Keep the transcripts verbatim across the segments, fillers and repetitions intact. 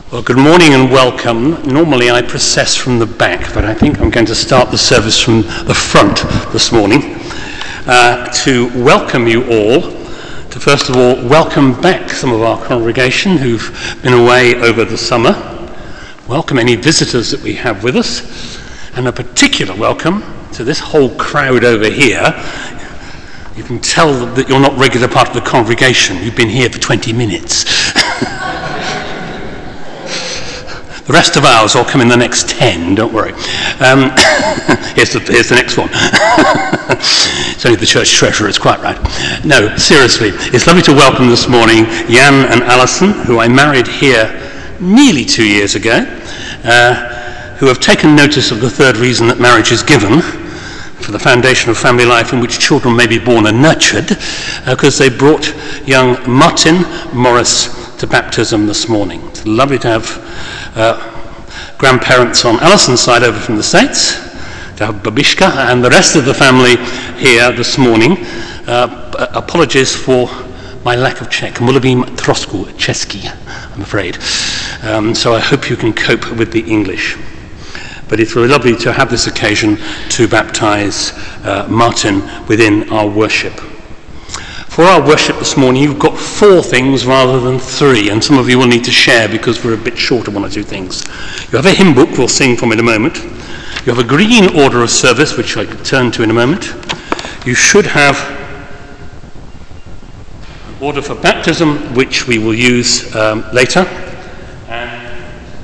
Well, good morning and welcome. Normally I process from the back, but I think I'm going to start the service from the front this morning uh, to welcome you all, to first of all welcome back some of our congregation who've been away over the summer, welcome any visitors that we have with us, and a particular welcome to this whole crowd over here. You can tell that you're not regular part of the congregation. You've been here for twenty minutes. The rest of ours will come in the next ten, don't worry. Um, here's, the, here's the next one. It's only the church treasurer, it's quite right. No, seriously, it's lovely to welcome this morning Jan and Alison, who I married here nearly two years ago, uh, who have taken notice of the third reason that marriage is given, for the foundation of family life in which children may be born and nurtured, because uh, they brought young Martin Morris to baptism this morning. It's lovely to have uh, grandparents on Alison's side over from the States, to have Babishka and the rest of the family here this morning. Uh, apologies for my lack of Czech. Mulubim trosku česky, I'm afraid. Um, so I hope you can cope with the English. But it's really lovely to have this occasion to baptize uh, Martin within our worship. For our worship this morning, you've got four things rather than three, and some of you will need to share because we're a bit short of one or two things. You have a hymn book, we'll sing from in a moment. You have a green order of service, which I could turn to in a moment. You should have an order for baptism, which we will use um, later. And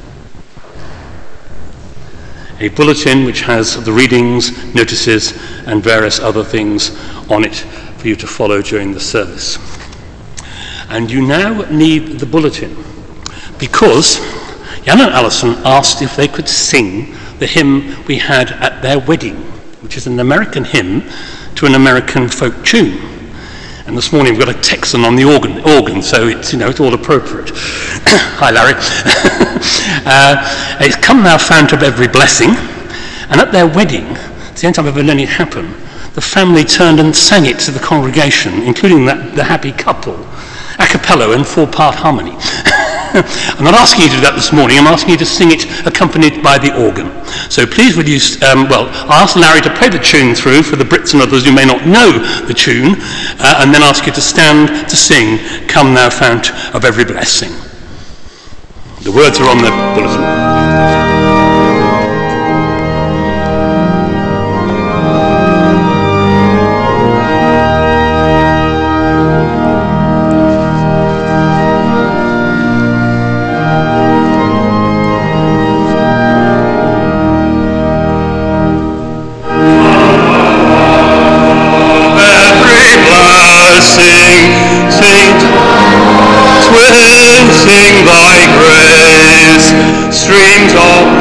a bulletin which has the readings, notices, and various other things on it for you to follow during the service. And you now need the bulletin because Jan and Alison asked if they could sing the hymn we had at their wedding, which is an American hymn to an American folk tune. And this morning we've got a Texan on the organ, organ so it's, you know, it's all appropriate. Hi, Larry. uh, it's Come Thou Fount of Every Blessing. And at their wedding, it's the only time I've ever known it happen, the family turned and sang it to the congregation, including that, the happy couple, a cappella in four-part harmony. I'm not asking you to do that this morning, I'm asking you to sing it accompanied by the organ. So please would you, um, well, I'll ask Larry to play the tune through for the Brits and others who may not know the tune, uh, and then ask you to stand to sing, Come Thou Fount of Every Blessing. The words are on the bulletin. Sing thy grace, streams of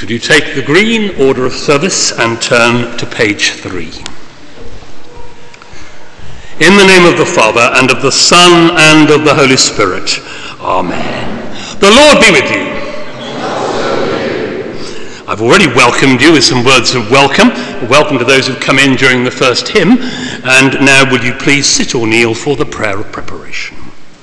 would you take the green order of service and turn to page three. In the name of the Father, and of the Son, and of the Holy Spirit. Amen. The Lord be with you. I've already welcomed you with some words of welcome. Welcome to those who've come in during the first hymn. And now would you please sit or kneel for the prayer of preparation.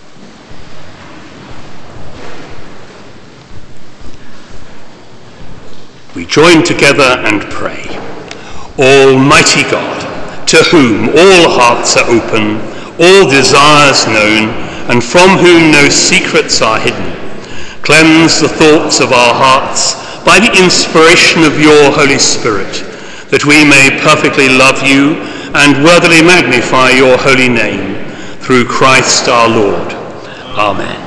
We join together and pray. Almighty God, to whom all hearts are open, all desires known, and from whom no secrets are hidden, cleanse the thoughts of our hearts by the inspiration of your Holy Spirit, that we may perfectly love you and worthily magnify your holy name, through Christ our Lord. Amen.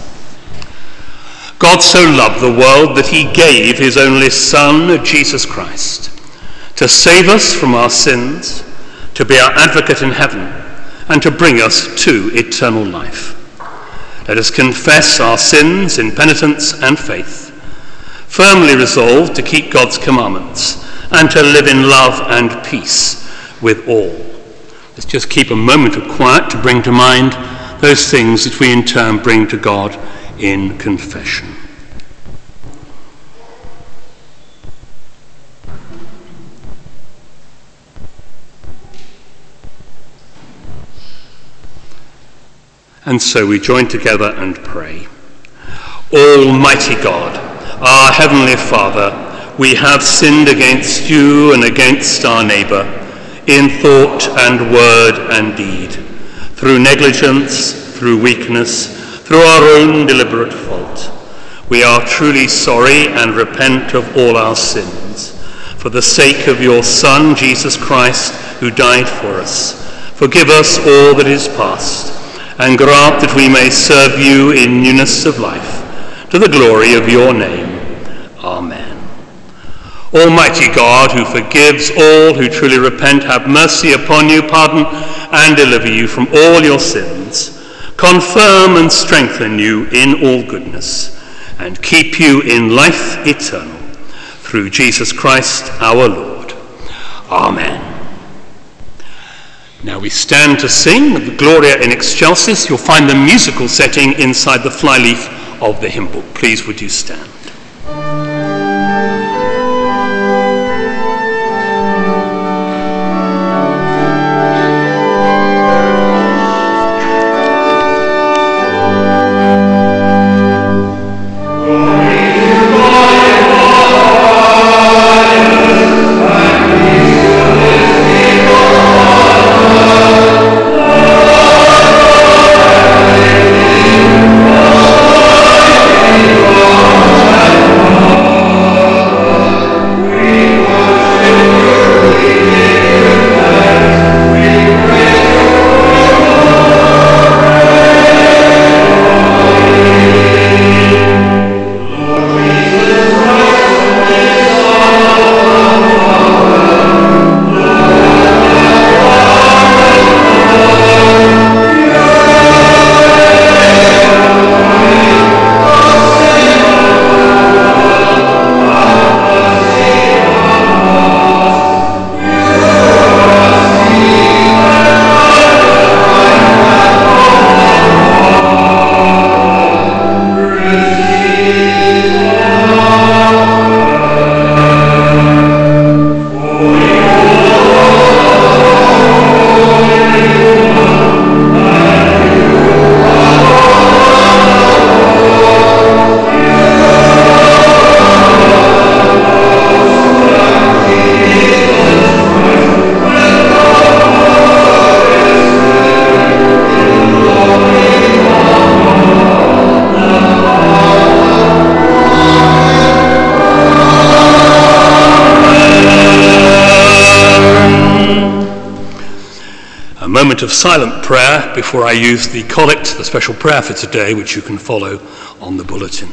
God so loved the world that he gave his only Son, Jesus Christ, to save us from our sins, to be our advocate in heaven, and to bring us to eternal life. Let us confess our sins in penitence and faith, firmly resolved to keep God's commandments and to live in love and peace with all. Let's just keep a moment of quiet to bring to mind those things that we in turn bring to God in confession. And so we join together and pray. Almighty God, our Heavenly Father, we have sinned against you and against our neighbour, in thought and word and deed, through negligence, through weakness, through our own deliberate fault. We are truly sorry and repent of all our sins. For the sake of your Son, Jesus Christ, who died for us, forgive us all that is past, and grant that we may serve you in newness of life, to the glory of your name. Amen. Almighty God, who forgives all who truly repent, have mercy upon you, pardon and deliver you from all your sins, confirm and strengthen you in all goodness, and keep you in life eternal, through Jesus Christ our Lord. Amen. Now we stand to sing the Gloria in Excelsis. You'll find the musical setting inside the flyleaf of the hymn book. Please would you stand. Moment of silent prayer before I use the collect, the special prayer for today, which you can follow on the bulletin.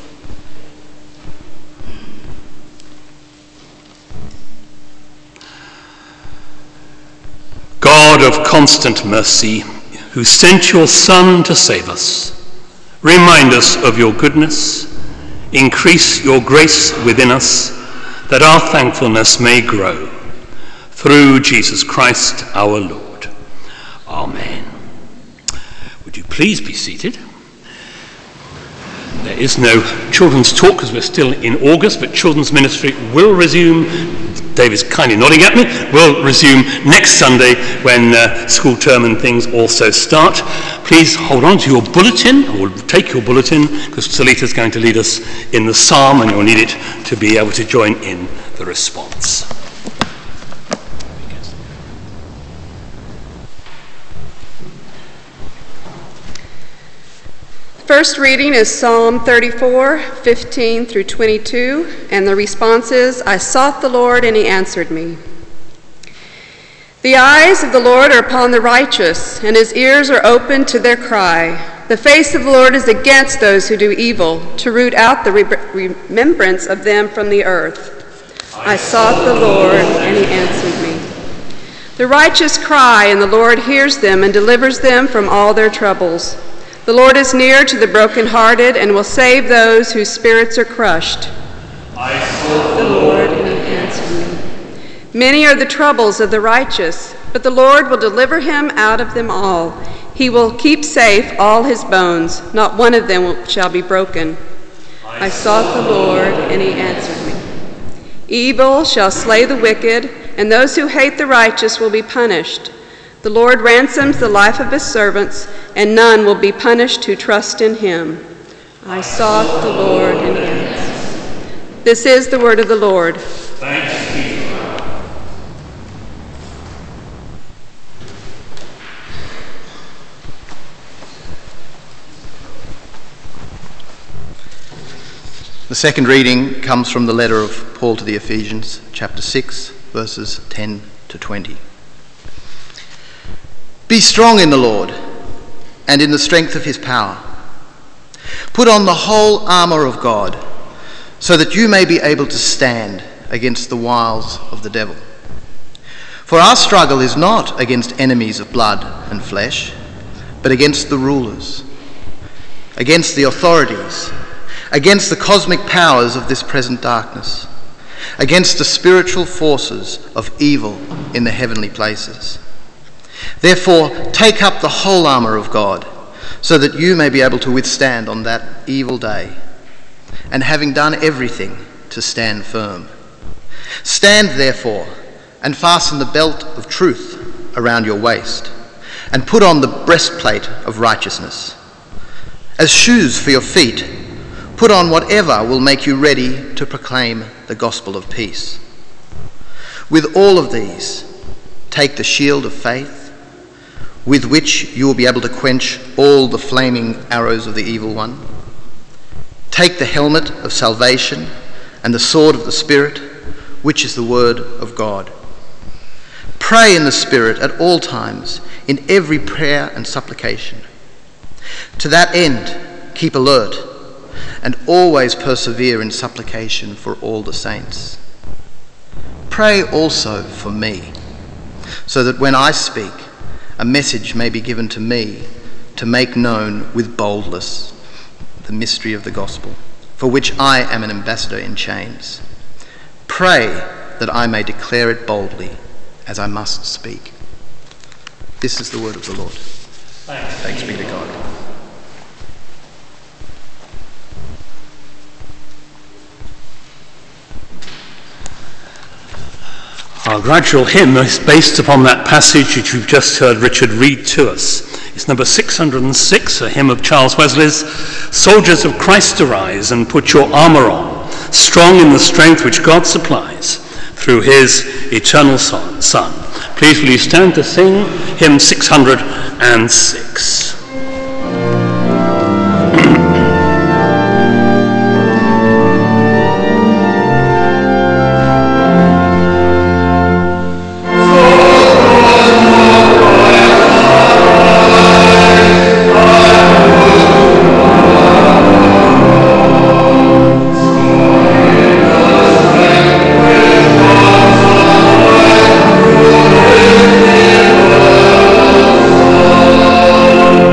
God of constant mercy, who sent your Son to save us, remind us of your goodness, increase your grace within us, that our thankfulness may grow. Through Jesus Christ our Lord. Amen. Would you please be seated? There is no children's talk because we're still in August, but children's ministry will resume. David's kindly nodding at me. Will resume next Sunday when uh, school term and things also start. Please hold on to your bulletin, or take your bulletin, because Salita's going to lead us in the psalm, and you'll need it to be able to join in the response. First reading is Psalm thirty-four, fifteen through twenty-two, and the response is, I sought the Lord and he answered me. The eyes of the Lord are upon the righteous, and his ears are open to their cry. The face of the Lord is against those who do evil, to root out the re- remembrance of them from the earth. I sought the Lord and he answered me. The righteous cry, and the Lord hears them and delivers them from all their troubles. The Lord is near to the brokenhearted and will save those whose spirits are crushed. I sought the Lord and he answered me. Many are the troubles of the righteous, but the Lord will deliver him out of them all. He will keep safe all his bones. Not one of them shall be broken. I sought the Lord and he answered me. Evil shall slay the wicked, and those who hate the righteous will be punished. The Lord ransoms the life of his servants, and none will be punished who trust in him. I sought the Lord and he answered. This is the word of the Lord. Thanks be to God. The second reading comes from the letter of Paul to the Ephesians, chapter six, verses ten to twenty. Be strong in the Lord and in the strength of his power. Put on the whole armour of God, so that you may be able to stand against the wiles of the devil. For our struggle is not against enemies of blood and flesh, but against the rulers, against the authorities, against the cosmic powers of this present darkness, against the spiritual forces of evil in the heavenly places. Therefore, take up the whole armour of God, so that you may be able to withstand on that evil day, and having done everything, to stand firm. Stand therefore, and fasten the belt of truth around your waist, and put on the breastplate of righteousness. As shoes for your feet, put on whatever will make you ready to proclaim the gospel of peace. With all of these, take the shield of faith, with which you will be able to quench all the flaming arrows of the evil one. Take the helmet of salvation and the sword of the Spirit, which is the word of God. Pray in the Spirit at all times, in every prayer and supplication. To that end, keep alert, and always persevere in supplication for all the saints. Pray also for me, so that when I speak, a message may be given to me to make known with boldness the mystery of the gospel, for which I am an ambassador in chains. Pray that I may declare it boldly, as I must speak. This is the word of the Lord. Thanks, Thanks be to God. Our gradual hymn is based upon that passage which we've just heard Richard read to us. It's number six hundred six, a hymn of Charles Wesley's. Soldiers of Christ, arise and put your armour on, strong in the strength which God supplies through his eternal Son. Please will you stand to sing hymn six hundred six. Oh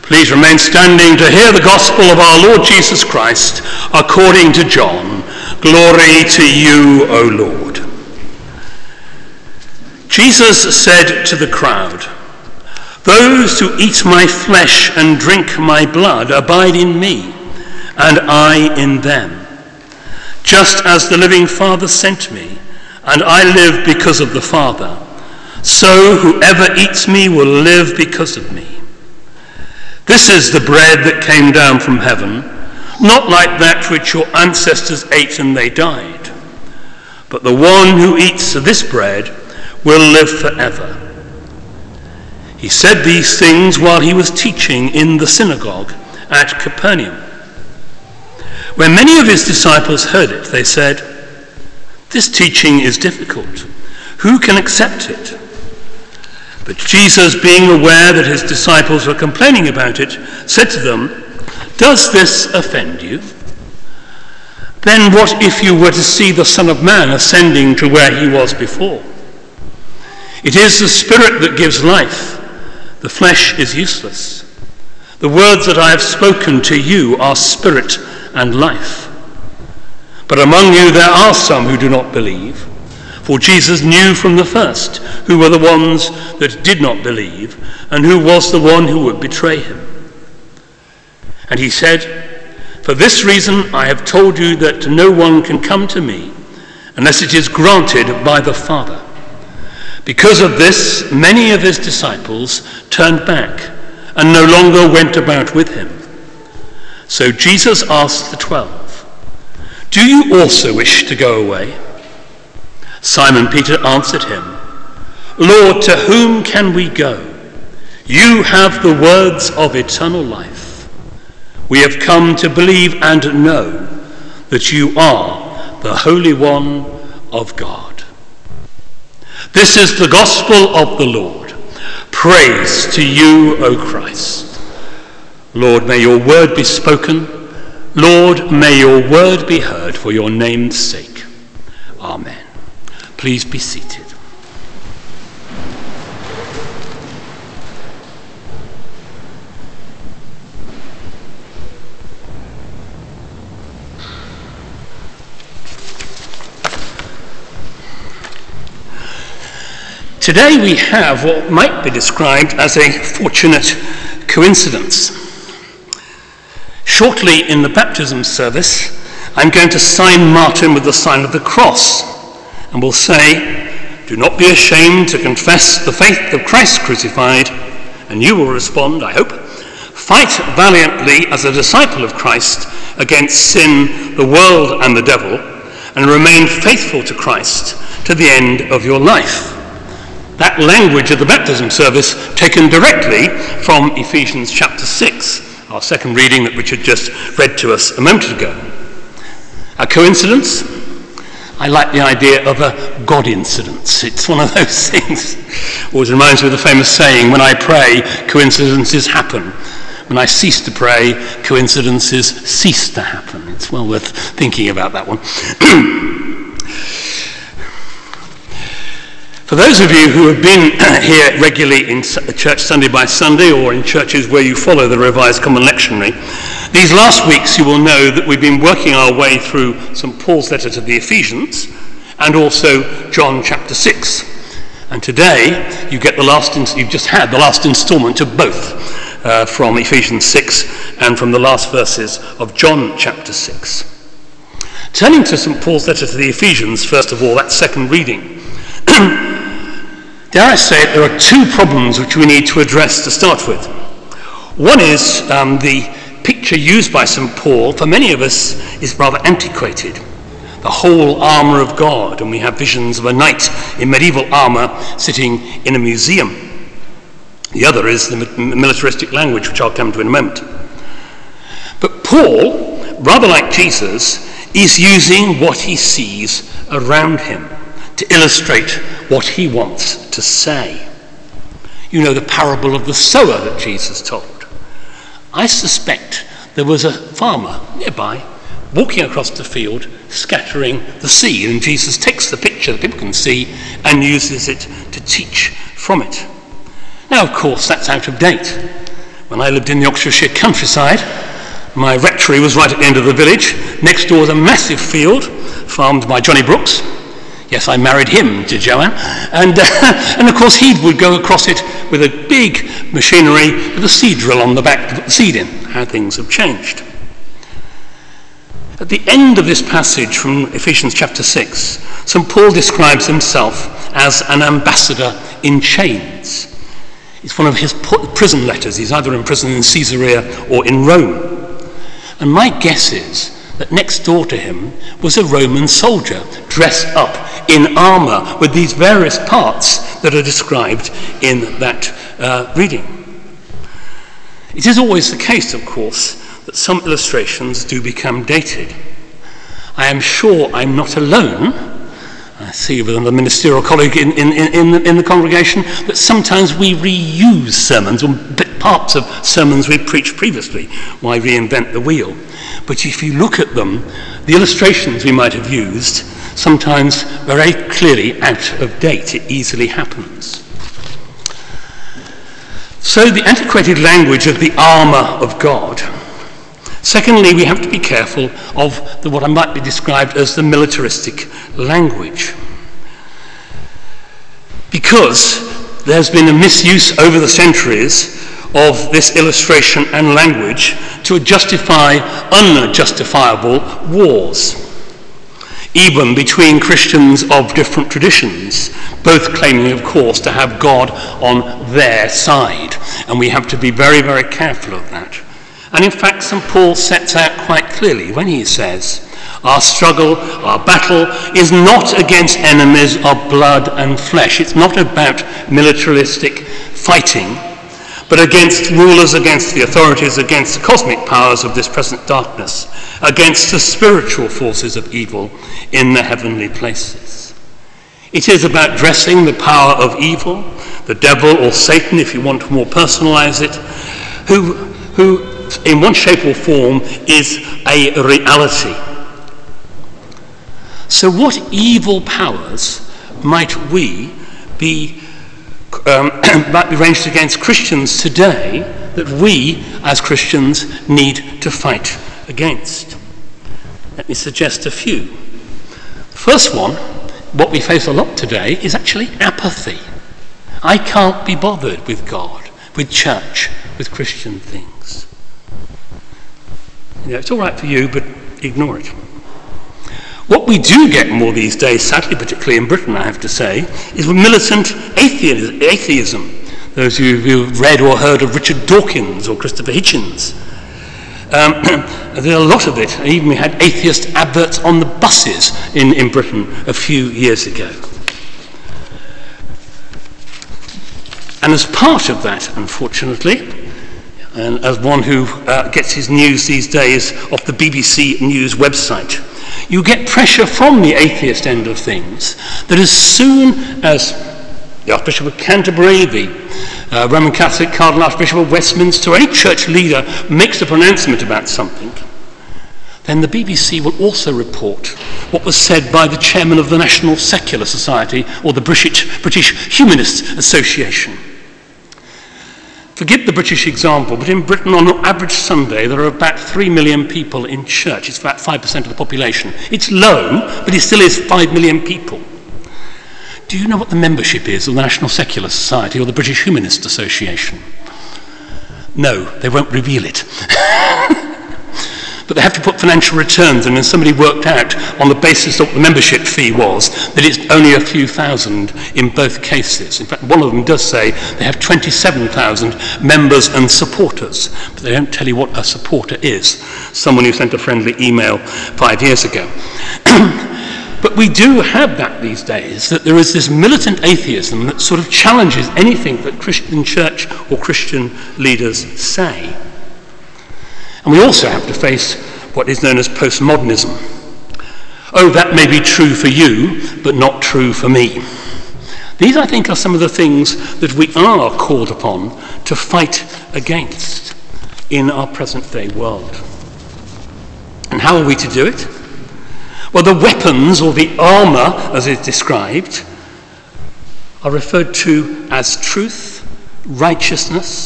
Please remain standing to hear the gospel of our Lord Jesus Christ according to John. Glory to you, O Lord. Jesus said to the crowd, "Those who eat my flesh and drink my blood abide in me, and I in them. Just as the living Father sent me, and I live because of the Father, so whoever eats me will live because of me. This is the bread that came down from heaven, not like that which your ancestors ate and they died. But the one who eats of this bread will live forever." He said these things while he was teaching in the synagogue at Capernaum. When many of his disciples heard it, they said, "This teaching is difficult. Who can accept it?" But Jesus, being aware that his disciples were complaining about it, said to them, "Does this offend you? Then what if you were to see the Son of Man ascending to where he was before? It is the Spirit that gives life. The flesh is useless. The words that I have spoken to you are spirit and life. But among you there are some who do not believe. For Jesus knew from the first who were the ones that did not believe, and who was the one who would betray him. And he said, "For this reason I have told you that no one can come to me unless it is granted by the Father." Because of this, many of his disciples turned back and no longer went about with him. So Jesus asked the twelve, "Do you also wish to go away?" Simon Peter answered him, "Lord, to whom can we go? You have the words of eternal life. We have come to believe and know that you are the Holy One of God." This is the gospel of the Lord. Praise to you, O Christ. Lord, may your word be spoken. Lord, may your word be heard for your name's sake. Amen. Please be seated. Today we have what might be described as a fortunate coincidence. Shortly in the baptism service, I'm going to sign Martin with the sign of the cross, and will say, "Do not be ashamed to confess the faith of Christ crucified," and you will respond, I hope, "Fight valiantly as a disciple of Christ against sin, the world and the devil, and remain faithful to Christ to the end of your life." That language of the baptism service taken directly from Ephesians chapter six, our second reading that Richard just read to us a moment ago. A coincidence? I like the idea of a God incidence. It's one of those things. Always reminds me of the famous saying, "When I pray, coincidences happen. When I cease to pray, coincidences cease to happen." It's well worth thinking about that one. For those of you who have been here regularly in church Sunday by Sunday, or in churches where you follow the Revised Common Lectionary, these last weeks you will know that we've been working our way through Saint Paul's letter to the Ephesians and also John chapter six. And today you get the last, you've just had the last instalment of both, uh, from Ephesians six and from the last verses of John chapter six. Turning to Saint Paul's letter to the Ephesians, first of all, that second reading. Dare I say it, there are two problems which we need to address to start with. One is um, the picture used by Saint Paul, for many of us, is rather antiquated. The whole armour of God, and we have visions of a knight in medieval armour sitting in a museum. The other is the militaristic language, which I'll come to in a moment. But Paul, rather like Jesus, is using what he sees around him to illustrate what he wants to say. You know the parable of the sower that Jesus told. I suspect there was a farmer nearby walking across the field scattering the seed, and Jesus takes the picture that people can see and uses it to teach from it. Now, of course, that's out of date. When I lived in the Oxfordshire countryside, my rectory was right at the end of the village. Next door was a massive field farmed by Johnny Brooks. Yes, I married him to Joanne. And, uh, and of course, he would go across it with a big machinery with a seed drill on the back to put the seed in. How things have changed. At the end of this passage from Ephesians chapter six, Saint Paul describes himself as an ambassador in chains. It's one of his prison letters. He's either in prison in Caesarea or in Rome. And my guess is that next door to him was a Roman soldier dressed up in armour with these various parts that are described in that uh, reading. It is always the case, of course, that some illustrations do become dated. I am sure I'm not alone. I see with another ministerial colleague in, in, in, the, in the congregation that sometimes we reuse sermons or parts of sermons we preached previously. Why reinvent the wheel? But if you look at them, the illustrations we might have used sometimes very clearly out of date. It easily happens. So the antiquated language of the armour of God. Secondly, we have to be careful of the, what might be described as the militaristic language. Because there's been a misuse over the centuries of this illustration and language to justify unjustifiable wars, even between Christians of different traditions, both claiming, of course, to have God on their side. And we have to be very, very careful of that. And in fact, Saint Paul sets out quite clearly when he says, our struggle, our battle is not against enemies of blood and flesh. It's not about militaristic fighting, but against rulers, against the authorities, against the cosmic powers of this present darkness, against the spiritual forces of evil in the heavenly places. It is about dressing the power of evil, the devil or Satan, if you want to more personalize it, who, who in one shape or form is a reality. So what evil powers might we be um, might be ranged against Christians today that we as Christians need to fight against? Let me suggest a few. First one, what we face a lot today, is actually apathy. I can't be bothered with God, with church, with Christian things. You know, it's all right for you, but ignore it. What we do get more these days, sadly, particularly in Britain, I have to say, is militant atheism. Those of you who've read or heard of Richard Dawkins or Christopher Hitchens. Um, there are a lot of it. Even we had atheist adverts on the buses in, in Britain a few years ago. And as part of that, unfortunately, and as one who uh, gets his news these days off the B B C News website, you get pressure from the atheist end of things that as soon as the Archbishop of Canterbury, the uh, Roman Catholic Cardinal Archbishop of Westminster, or any church leader makes a pronouncement about something, then the B B C will also report what was said by the chairman of the National Secular Society or the British, British Humanist Association. Forget the British example, but in Britain on an average Sunday there are about three million people in church. It's about five percent of the population. It's low, but it still is five million people. Do you know what the membership is of the National Secular Society or the British Humanist Association? No, they won't reveal it. But they have to put financial returns in, and somebody worked out on the basis of what the membership fee was that it's only a few thousand in both cases. In fact, one of them does say they have twenty-seven thousand members and supporters, but they don't tell you what a supporter is. Someone who sent a friendly email five years ago. But we do have that these days, that there is this militant atheism that sort of challenges anything that Christian church or Christian leaders say. And we also have to face what is known as postmodernism. Oh, that may be true for you, but not true for me. These, I think, are some of the things that we are called upon to fight against in our present-day world. And how are we to do it? Well, the weapons, or the armour, as it's described, are referred to as truth, righteousness,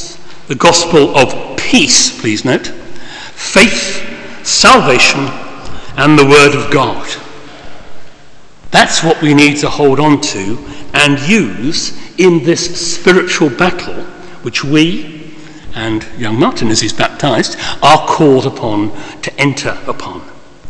the gospel of peace, please note, faith, salvation, and the word of God. That's what we need to hold on to and use in this spiritual battle which we, and young Martin as he's baptized, are called upon to enter upon.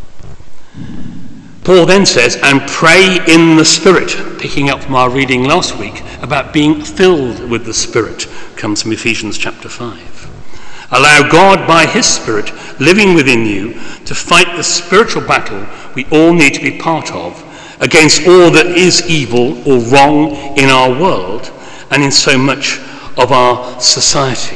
Paul then says, and pray in the Spirit, picking up from our reading last week about being filled with the Spirit, comes from Ephesians chapter five. Allow God by his Spirit living within you to fight the spiritual battle we all need to be part of against all that is evil or wrong in our world and in so much of our society.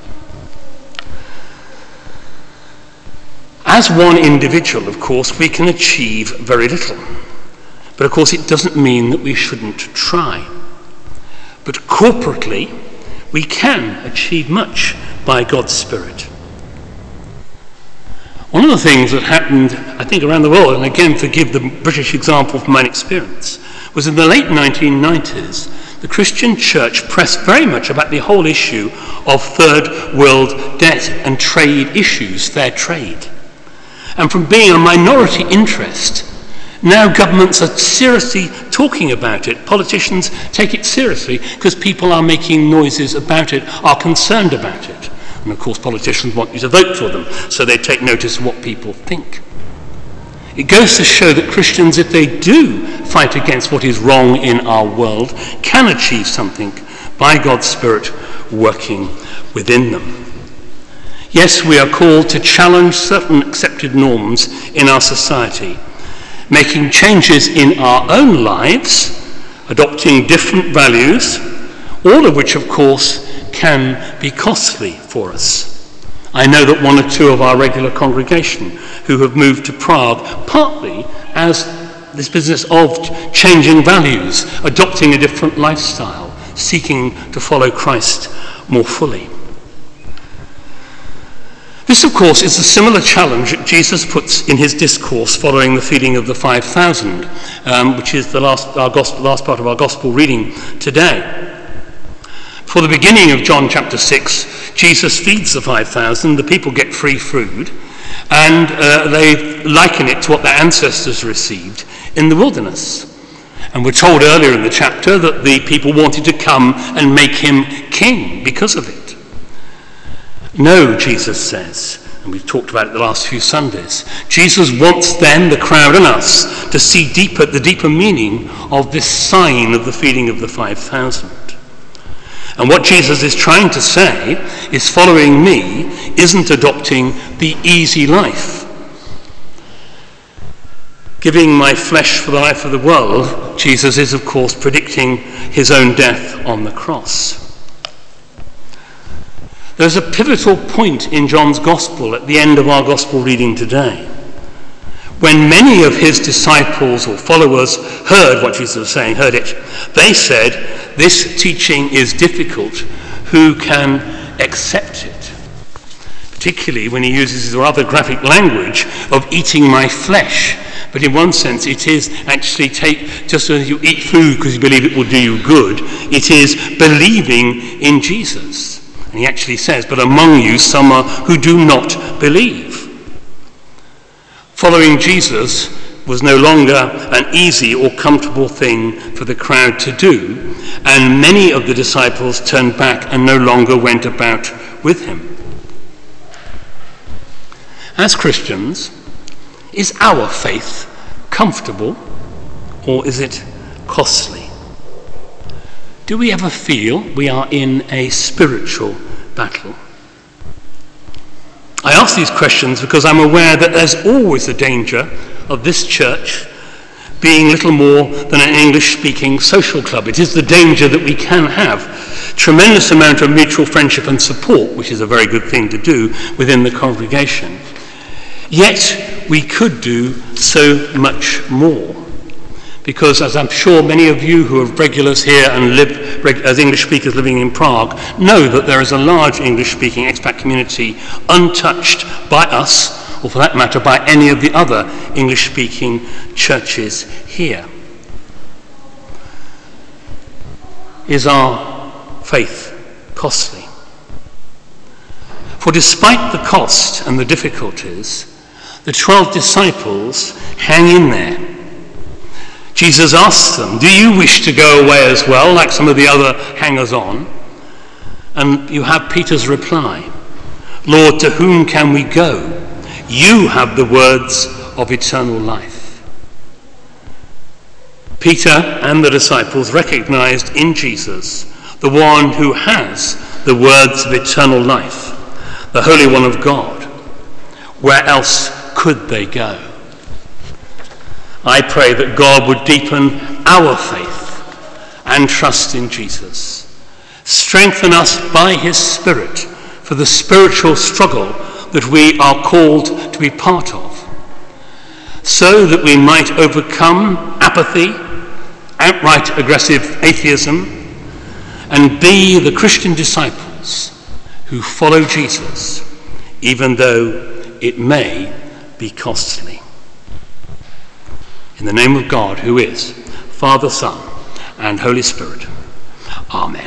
As one individual, of course, we can achieve very little. But of course, it doesn't mean that we shouldn't try. But corporately, we can achieve much by God's Spirit. One of the things that happened, I think, around the world, and again, forgive the British example from my experience, was in the late nineteen nineties, the Christian church pressed very much about the whole issue of third world debt and trade issues, fair trade. And from being a minority interest, now governments are seriously talking about it. Politicians take it seriously because people are making noises about it, are concerned about it. And of course politicians want you to vote for them, so they take notice of what people think. It goes to show that Christians, if they do fight against what is wrong in our world, can achieve something by God's Spirit working within them. Yes, we are called to challenge certain accepted norms in our society, making changes in our own lives, adopting different values, all of which, of course, can be costly for us. I know that one or two of our regular congregation who have moved to Prague, partly as this business of changing values, adopting a different lifestyle, seeking to follow Christ more fully. This, of course, is a similar challenge that Jesus puts in his discourse following the feeding of the five thousand, um, which is the last, our gospel, last part of our gospel reading today. For the beginning of John chapter six, Jesus feeds the five thousand, the people get free food, and uh, they liken it to what their ancestors received in the wilderness. And we're told earlier in the chapter that the people wanted to come and make him king because of it. No, Jesus says, and we've talked about it the last few Sundays, Jesus wants them, the crowd and us, to see deeper, the deeper meaning of this sign of the feeding of the five thousand. And what Jesus is trying to say is following me isn't adopting the easy life. Giving my flesh for the life of the world, Jesus is, of course, predicting his own death on the cross. There's a pivotal point in John's Gospel at the end of our Gospel reading today. When many of his disciples or followers heard what Jesus was saying, heard it, they said, "This teaching is difficult. Who can accept it?" Particularly when he uses his rather graphic language of eating my flesh. But in one sense, it is actually take, just as you eat food because you believe it will do you good, it is believing in Jesus. And he actually says, but among you some are who do not believe. Following Jesus was no longer an easy or comfortable thing for the crowd to do, and many of the disciples turned back and no longer went about with him. As Christians, is our faith comfortable or is it costly? Do we ever feel we are in a spiritual battle? I ask these questions because I'm aware that there's always a danger of this church being little more than an English-speaking social club. It is the danger that we can have tremendous amount of mutual friendship and support, which is a very good thing to do within the congregation. Yet we could do so much more. Because, as I'm sure many of you who are regulars here and live as English speakers living in Prague know that there is a large English-speaking expat community untouched by us, or for that matter by any of the other English-speaking churches here. Is our faith costly? For despite the cost and the difficulties, the twelve disciples hang in there. Jesus asks them, do you wish to go away as well, like some of the other hangers-on? And you have Peter's reply, Lord, to whom can we go? You have the words of eternal life. Peter and the disciples recognized in Jesus the one who has the words of eternal life, the Holy One of God. Where else could they go? I pray that God would deepen our faith and trust in Jesus. Strengthen us by his Spirit for the spiritual struggle that we are called to be part of, so that we might overcome apathy, outright aggressive atheism, and be the Christian disciples who follow Jesus, even though it may be costly. In the name of God, who is Father, Son, and Holy Spirit. Amen.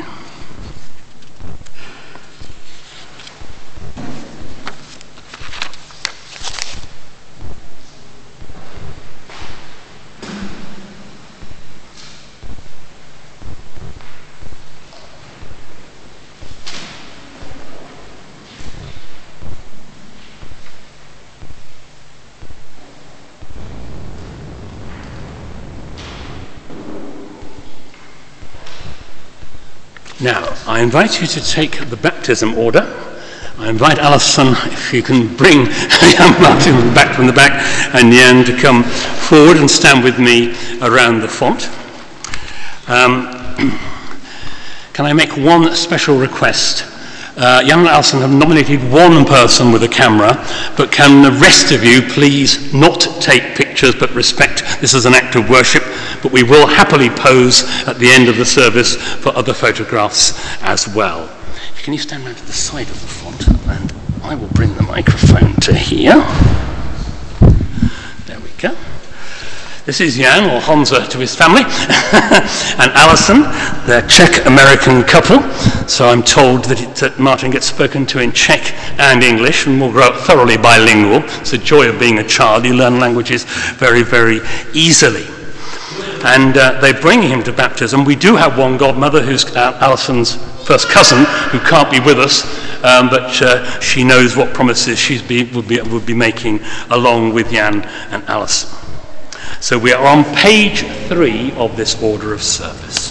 Now, I invite you to take the baptism order. I invite Alison, if you can bring young Martin back from the back, and Jan to come forward and stand with me around the font. Um, can I make one special request? Uh, Jan and Alison have nominated one person with a camera, but can the rest of you please not take pictures but respect this as an act of worship, but we will happily pose at the end of the service for other photographs as well. Can you stand round to the side of the font, and I will bring the microphone to here. There we go. This is Jan, or Honza to his family, and Alison, their Czech-American couple. So I'm told that, it, that Martin gets spoken to in Czech and English, and will grow up thoroughly bilingual. It's the joy of being a child. You learn languages very, very easily. And uh, they bring him to baptism. We do have one godmother who's uh, Alison's first cousin, who can't be with us, um, but uh, she knows what promises she would be, would be making along with Jan and Alison. So we are on page three of this order of service.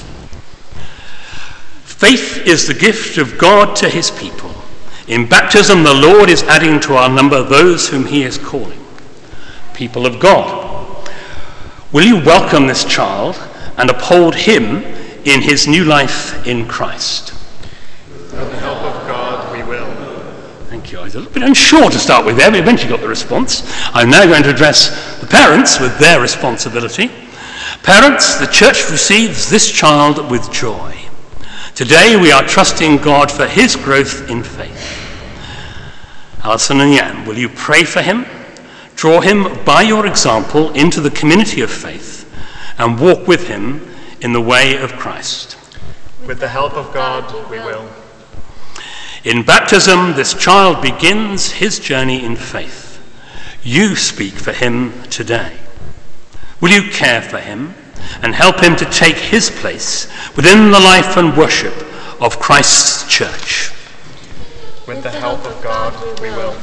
Faith is the gift of God to his people. In baptism, the Lord is adding to our number those whom he is calling. People of God, will you welcome this child and uphold him in his new life in Christ? With the help of God, we will. Thank you. I was a little bit unsure to start with there, but eventually got the response. I'm now going to address the parents with their responsibility. Parents, the church receives this child with joy. Today we are trusting God for his growth in faith. Alison and Jan, will you pray for him? Draw him by your example into the community of faith and walk with him in the way of Christ. With the help of God, we will. In baptism, this child begins his journey in faith. You speak for him today. Will you care for him and help him to take his place within the life and worship of Christ's church? With the help of God, we will.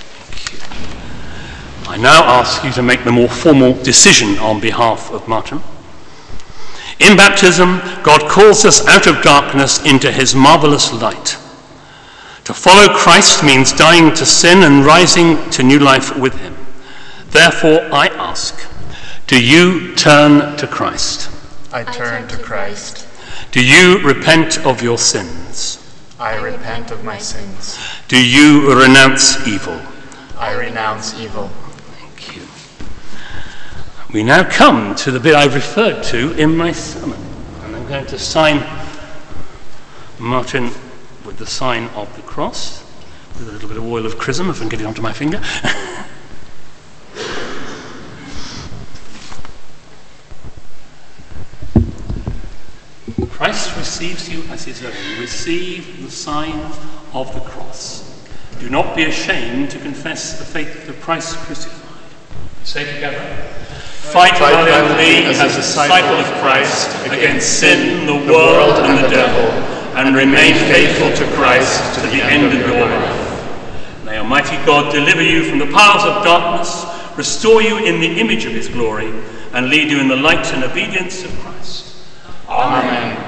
I now ask you to make the more formal decision on behalf of Martin. In baptism, God calls us out of darkness into his marvelous light. To follow Christ means dying to sin and rising to new life with him. Therefore, I ask, do you turn to Christ? I turn to Christ. Do you repent of your sins? I repent of my sins. Do you renounce evil? I renounce evil. Thank you. We now come to the bit I referred to in my sermon. And I'm going to sign Martin with the sign of the cross, with a little bit of oil of chrism, if I can get it onto my finger. Christ receives you as his own. Receive the sign of the cross. Do not be ashamed to confess the faith of Christ crucified. Say together. Fight valiantly as a disciple of Christ against sin, the world, and the devil, and remain faithful to Christ to the end of your life. May Almighty God deliver you from the powers of darkness, restore you in the image of his glory, and lead you in the light and obedience of Christ. Amen.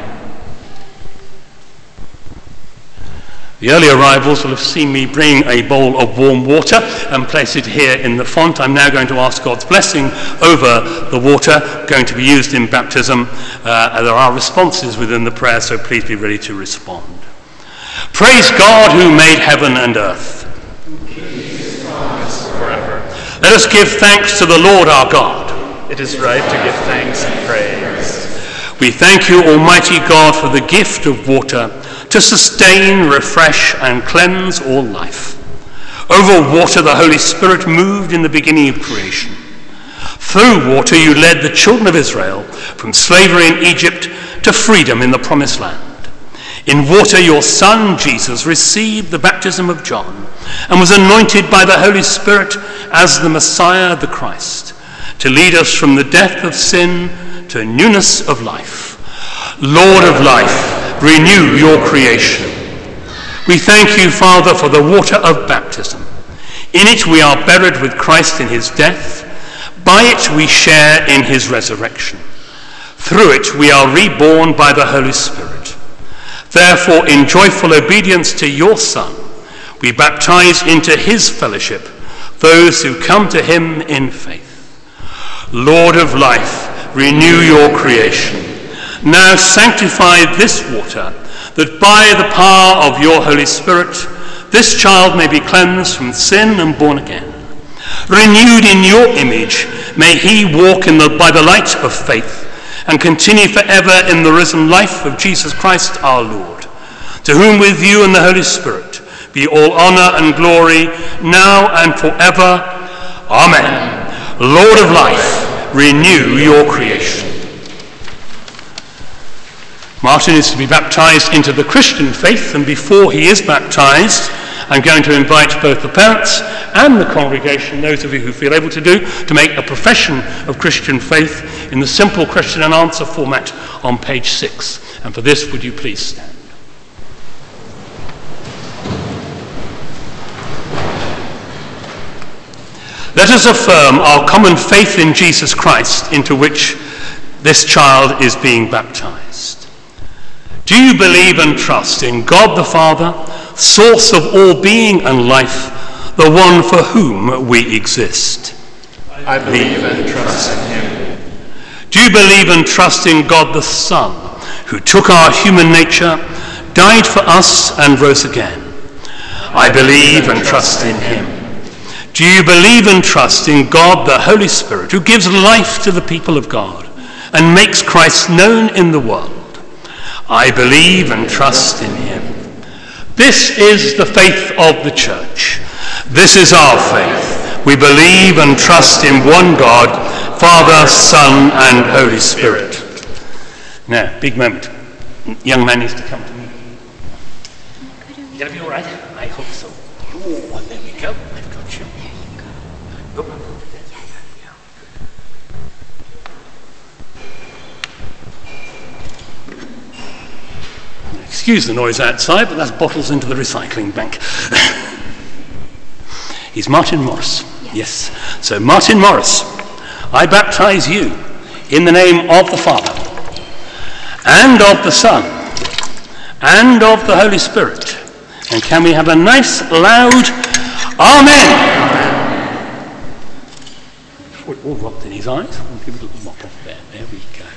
The early arrivals will have seen me bring a bowl of warm water and place it here in the font. I'm now going to ask God's blessing over the water going to be used in baptism. Uh, there are responses within the prayer, so please be ready to respond. Praise God who made heaven and earth. Forever. Let us give thanks to the Lord our God. It is right to give thanks and praise. We thank you, Almighty God, for the gift of water to sustain, refresh, and cleanse all life. Over water, the Holy Spirit moved in the beginning of creation. Through water, you led the children of Israel from slavery in Egypt to freedom in the Promised Land. In water, your Son, Jesus, received the baptism of John and was anointed by the Holy Spirit as the Messiah, the Christ, to lead us from the death of sin to newness of life. Lord of life, renew your creation. We thank you, Father, for the water of baptism. In it we are buried with Christ in his death. By it we share in his resurrection. Through it we are reborn by the Holy Spirit. Therefore, in joyful obedience to your Son, we baptize into his fellowship those who come to him in faith. Lord of life, renew your creation. Now sanctify this water, that by the power of your Holy Spirit, this child may be cleansed from sin and born again. Renewed in your image, may he walk in the, by the light of faith and continue forever in the risen life of Jesus Christ our Lord, to whom with you and the Holy Spirit be all honour and glory, now and forever. Amen. Lord of life, renew your creation. Martin is to be baptized into the Christian faith, and before he is baptized, I'm going to invite both the parents and the congregation, those of you who feel able to do, to make a profession of Christian faith in the simple question and answer format on page six. And for this, would you please stand? Let us affirm our common faith in Jesus Christ, into which this child is being baptized. Do you believe and trust in God the Father, source of all being and life, the one for whom we exist? I believe and trust in him. Do you believe and trust in God the Son, who took our human nature, died for us and rose again? I believe and trust in him. Do you believe and trust in God the Holy Spirit, who gives life to the people of God and makes Christ known in the world? I believe and trust in him. This is the faith of the church. This is our faith. We believe and trust in one God, Father, Son, and Holy Spirit. Now, big moment. Young man needs to come to me. Is that be all right? I hope so. Oh, there we go. I've got you. Go. Excuse the noise outside, but that's bottles into the recycling bank. He's Martin Morris. Yes. yes. So, Martin Morris, I baptize you in the name of the Father, and of the Son, and of the Holy Spirit. And can we have a nice, loud Amen? Before it all dropped in his eyes, I'll give a little mop off there. There we go.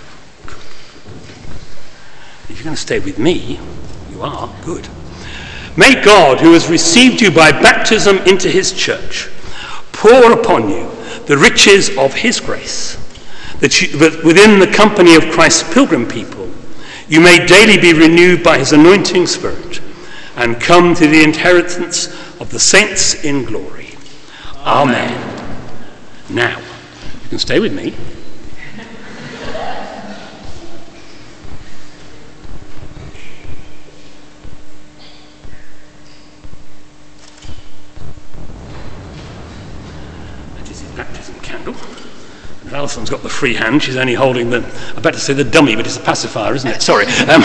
If you're going to stay with me, you are, good. May God, who has received you by baptism into his church, pour upon you the riches of his grace, that, you, that within the company of Christ's pilgrim people, you may daily be renewed by his anointing spirit, and come to the inheritance of the saints in glory. Amen. Amen. Now, you can stay with me. baptism candle. And Alison's got the free hand. She's only holding the, I better say the dummy, but it's a pacifier, isn't it? Sorry. Um,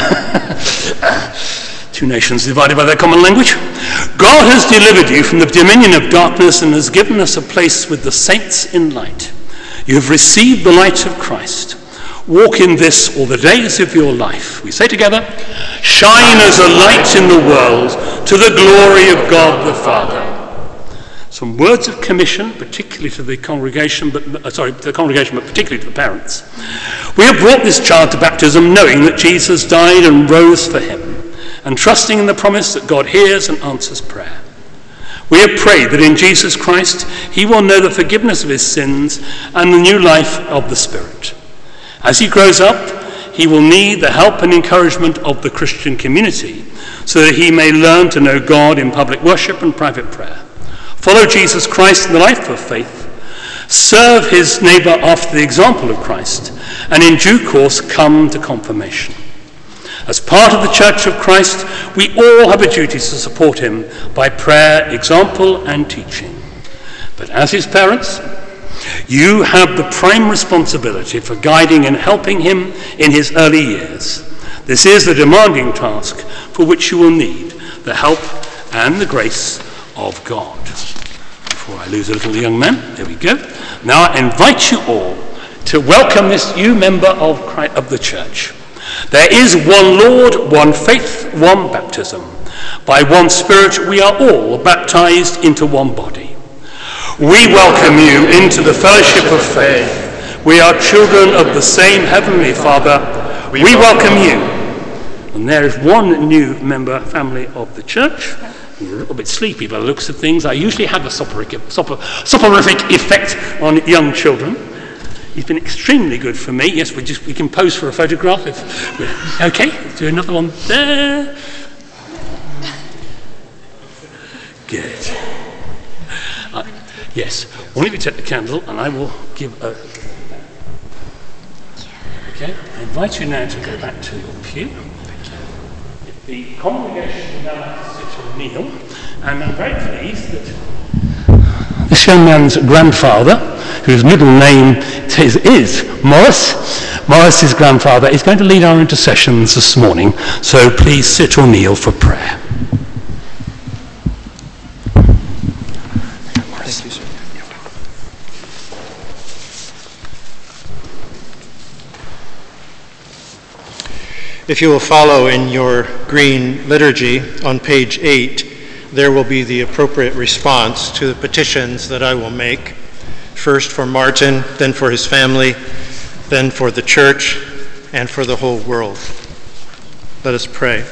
two nations divided by their common language. God has delivered you from the dominion of darkness and has given us a place with the saints in light. You have received the light of Christ. Walk in this all the days of your life. We say together, shine as a light in the world to the glory of God the Father. Some words of commission, particularly to the congregation, but uh, sorry, to the congregation, but particularly to the parents. We have brought this child to baptism knowing that Jesus died and rose for him, and trusting in the promise that God hears and answers prayer. We have prayed that in Jesus Christ he will know the forgiveness of his sins and the new life of the Spirit. As he grows up, he will need the help and encouragement of the Christian community so that he may learn to know God in public worship and private prayer. Follow Jesus Christ in the life of faith, serve his neighbour after the example of Christ, and in due course come to confirmation. As part of the Church of Christ, we all have a duty to support him by prayer, example, and teaching. But as his parents, you have the prime responsibility for guiding and helping him in his early years. This is the demanding task for which you will need the help and the grace of God. Before I lose a little young man, there we go. Now I invite you all to welcome this new member of Christ, of the church. There is one Lord, one faith, one baptism. By one Spirit we are all baptized into one body. We welcome you into the fellowship of faith. We are children of the same Heavenly Father. We welcome you. And there is one new member family of the church. He's a little bit sleepy by the looks of things. I usually have a soporific, sopor, soporific effect on young children. He's been extremely good for me. Yes, we just we can pose for a photograph. If, okay, do another one there. Good. Uh, yes, one of you take the candle and I will give a... Okay, I invite you now to go back to your pew. The congregation will now have to sit or kneel, and I'm very pleased that this young man's grandfather, whose middle name is, is Morris, Morris's grandfather, is going to lead our intercessions this morning, so please sit or kneel for prayer. Thank you, sir. If you will follow in your green liturgy on page eight, there will be the appropriate response to the petitions that I will make, first for Martin, then for his family, then for the church, and for the whole world. Let us pray.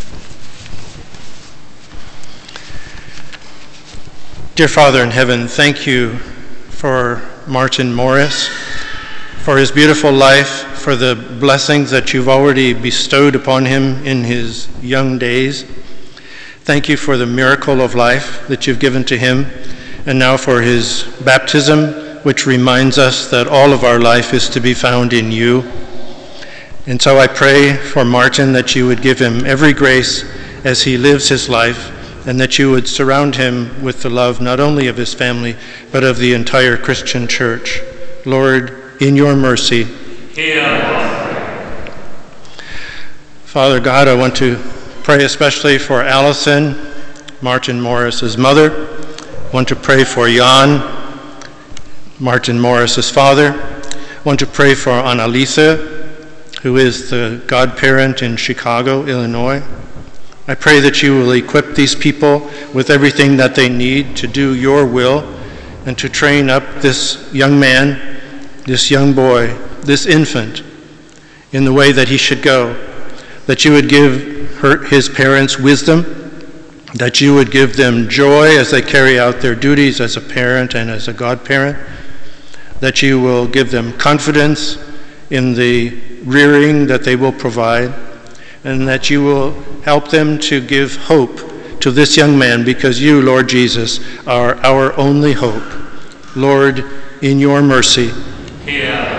Dear Father in heaven, thank you for Martin Morris, for his beautiful life, for the blessings that you've already bestowed upon him in his young days. Thank you for the miracle of life that you've given to him, and now for his baptism, which reminds us that all of our life is to be found in you. And so I pray for Martin that you would give him every grace as he lives his life, and that you would surround him with the love not only of his family, but of the entire Christian church. Lord, in your mercy, hear us. Father God, I want to pray especially for Allison, Martin Morris's mother. I want to pray for Jan, Martin Morris's father. I want to pray for Annalisa, who is the godparent in Chicago, Illinois. I pray that you will equip these people with everything that they need to do your will and to train up this young man, this young boy, this infant in the way that he should go, that you would give her, his parents wisdom, that you would give them joy as they carry out their duties as a parent and as a godparent, that you will give them confidence in the rearing that they will provide, and that you will help them to give hope to this young man, because you, Lord Jesus, are our only hope. Lord, in your mercy, hear.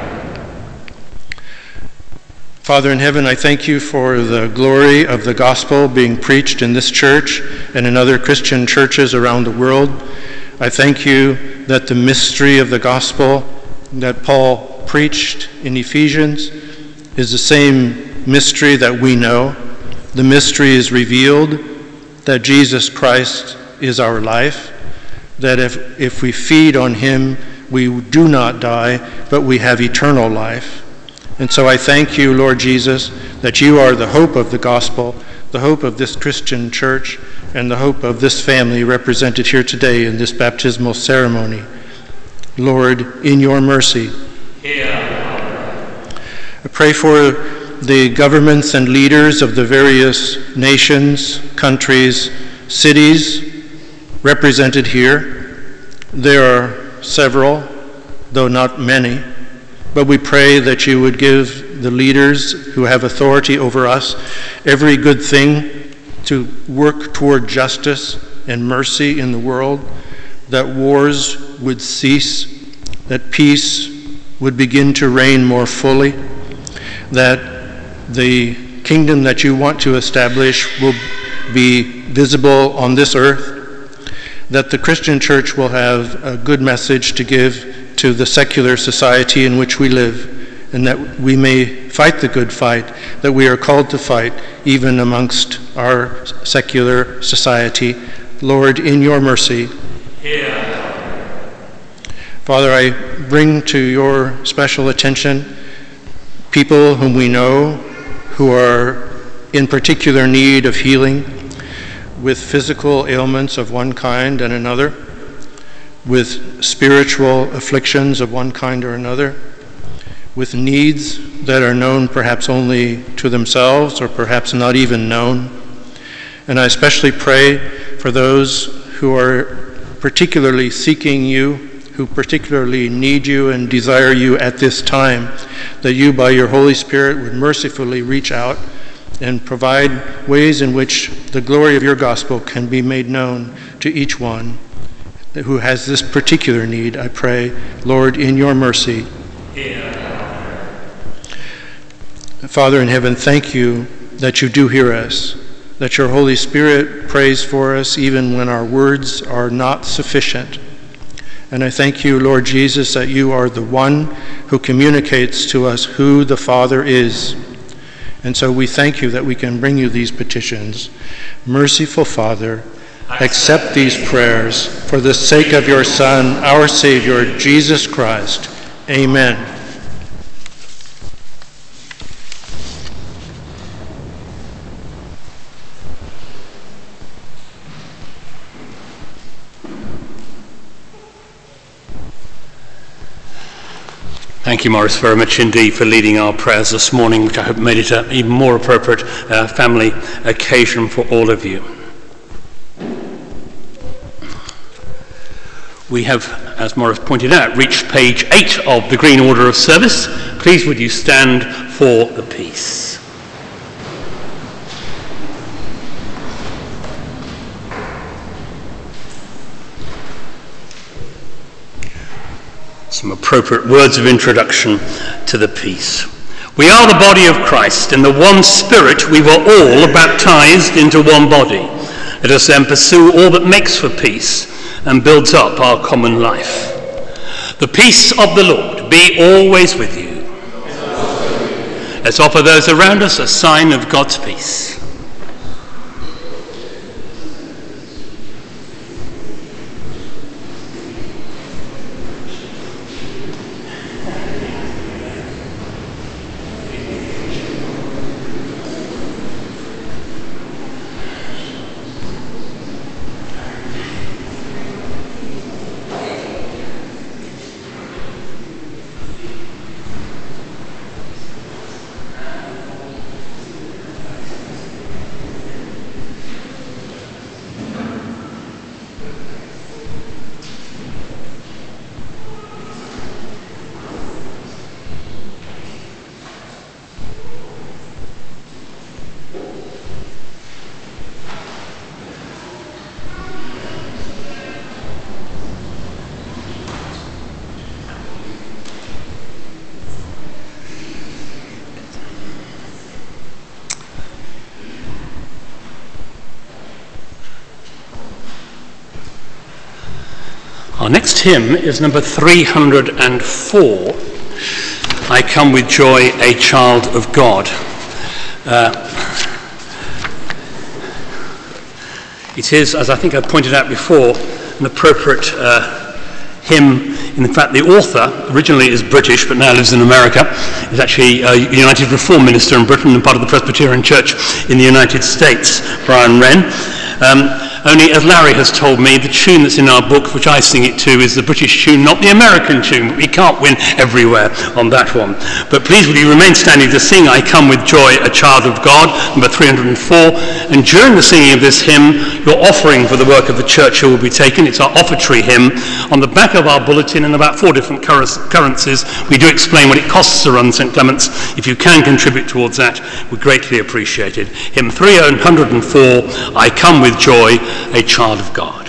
Father in heaven, I thank you for the glory of the gospel being preached in this church and in other Christian churches around the world. I thank you that the mystery of the gospel that Paul preached in Ephesians is the same mystery that we know. The mystery is revealed that Jesus Christ is our life, that if, if we feed on him, we do not die, but we have eternal life. And so I thank you, Lord Jesus, that you are the hope of the gospel, the hope of this Christian church, and the hope of this family represented here today in this baptismal ceremony. Lord, in your mercy, hear. I pray for the governments and leaders of the various nations, countries, cities represented here. There are several, though not many, but we pray that you would give the leaders who have authority over us every good thing to work toward justice and mercy in the world, that wars would cease, that peace would begin to reign more fully, that the kingdom that you want to establish will be visible on this earth, that the Christian church will have a good message to give to the secular society in which we live, and that we may fight the good fight that we are called to fight even amongst our secular society. Lord, in your mercy, hear. Father, I bring to your special attention people whom we know who are in particular need of healing, with physical ailments of one kind and another, with spiritual afflictions of one kind or another, with needs that are known perhaps only to themselves or perhaps not even known. And I especially pray for those who are particularly seeking you, who particularly need you and desire you at this time, that you by your Holy Spirit would mercifully reach out and provide ways in which the glory of your gospel can be made known to each one who has this particular need. I pray, Lord, in your mercy. Yeah. Father in heaven, thank you that you do hear us, that your Holy Spirit prays for us even when our words are not sufficient. And I thank you, Lord Jesus, that you are the one who communicates to us who the Father is. And so we thank you that we can bring you these petitions. Merciful Father, accept these prayers for the sake of your Son, our Savior, Jesus Christ. Amen. Thank you, Maurice, very much indeed for leading our prayers this morning, which I hope made it an even more appropriate uh, family occasion for all of you. We have, as Maurice pointed out, reached page eight of the Green Order of Service. Please would you stand for the peace. Some appropriate words of introduction to the peace. We are the body of Christ. In the one Spirit we were all baptized into one body. Let us then pursue all that makes for peace and builds up our common life. The peace of the Lord be always with you. Let's offer those around us a sign of God's peace. Our next hymn is number three hundred four, I Come With Joy, a Child of God. Uh, it is, as I think I pointed out before, an appropriate uh, hymn. In fact, the author originally is British but now lives in America. He's actually a United Reform minister in Britain and part of the Presbyterian Church in the United States, Brian Wren. Um, only, as Larry has told me, the tune that's in our book, which I sing it to, is the British tune, not the American tune. But we can't win everywhere on that one. But please, will you remain standing to sing I Come With Joy, a Child of God, number three hundred four. And during the singing of this hymn, your offering for the work of the church will be taken. It's our offertory hymn. On the back of our bulletin, in about four different currencies, we do explain what it costs to run Saint Clement's. If you can contribute towards that, we greatly appreciate it. Hymn three hundred four, I Come With Joy, a Child of God.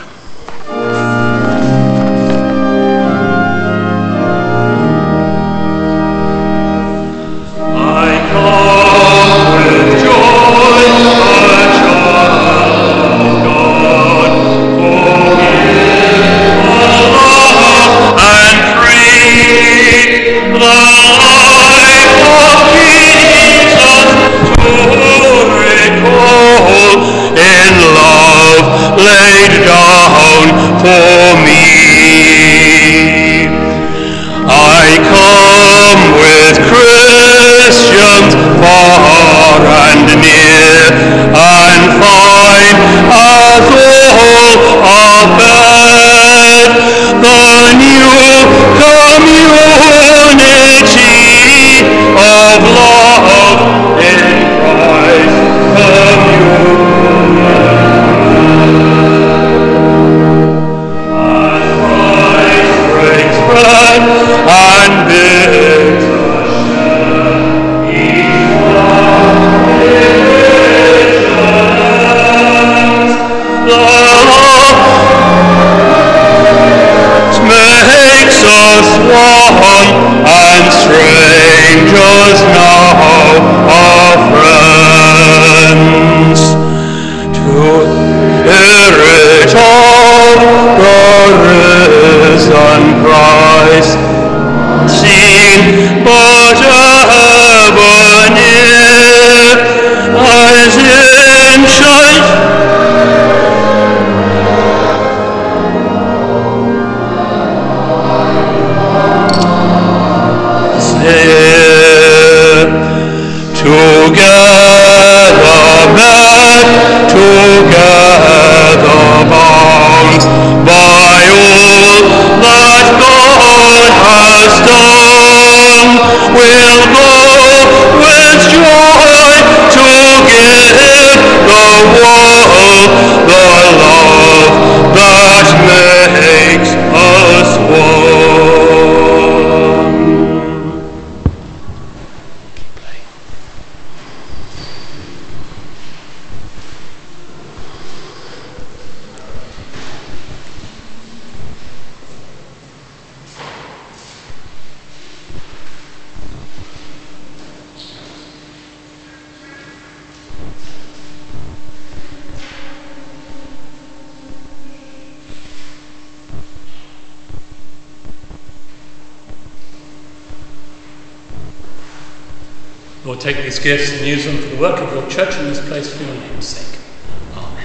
Lord, take these gifts and use them for the work of your church in this place for your name's sake. Amen.